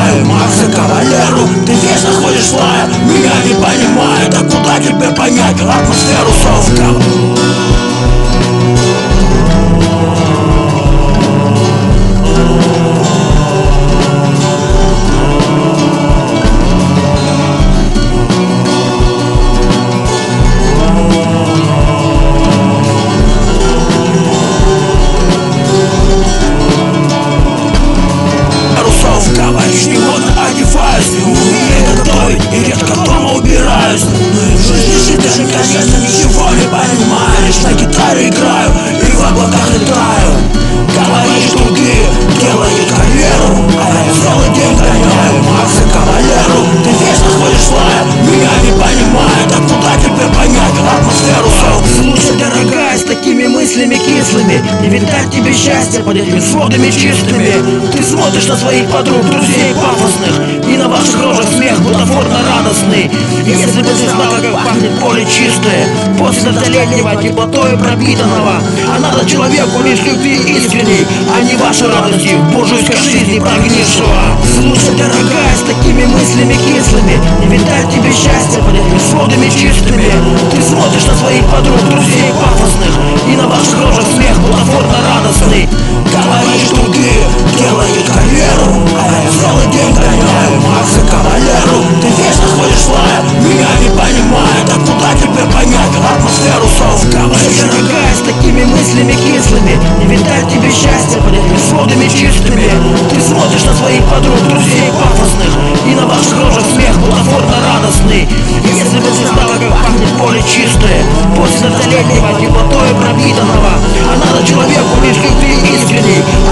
гоняю Макса Кавалеру. Ты вечно ходишь злая, меня не понимает. А куда тебе понять атмосферу совка? Одеваюсь, не умею готовить и редко дома убираюсь. Но и в жизни жить ты же, конечно, ничего не понимаешь. На гитаре играю и в облаках летаю. Говоришь, другие делают карьеру, а я целый день гоняю Макса Кавалеру. Ты вечно ходишь злая, меня не понимает. А куда тебе понять атмосферу сок? Слушай, дорогая, с такими мыслями кислыми не видать тебе счастья под этими сводами чистыми. Ты смотришь на своих подруг, друзей пафосных, и на ваших рожах смех бутафорно радостный. Если бы ты знала, как пахнет поле чистое после столетнего теплотой пропитанного. А надо человеку лишь любви искренней, а не вашей радости в буржуйской жизни прогнившего. Слушай, дорогая, с такими мыслями кислыми не видать тебе счастья под этими сводами чистыми. Ты смотришь на своих подруг, друзей пафосных, и на ваших рожах смех бутафорно радостный. Говоришь, другие делают карьеру, а я целый день гоняю Макса Кавалеру. Ты вечно ходишь злая, меня не понимает. А куда тебе понять атмосферу совка? Дорогая, с такими мыслями кислыми не видать тебе счастья под этими сводами чистыми. Ты смотришь на своих подруг, друзей пафосных, и на ваших рожах смех бутафорно радостный. Если бы ты знала, как пахнет поле чистое после столетнего теплотой пропитанного. А надо человеку лишь любви искренней,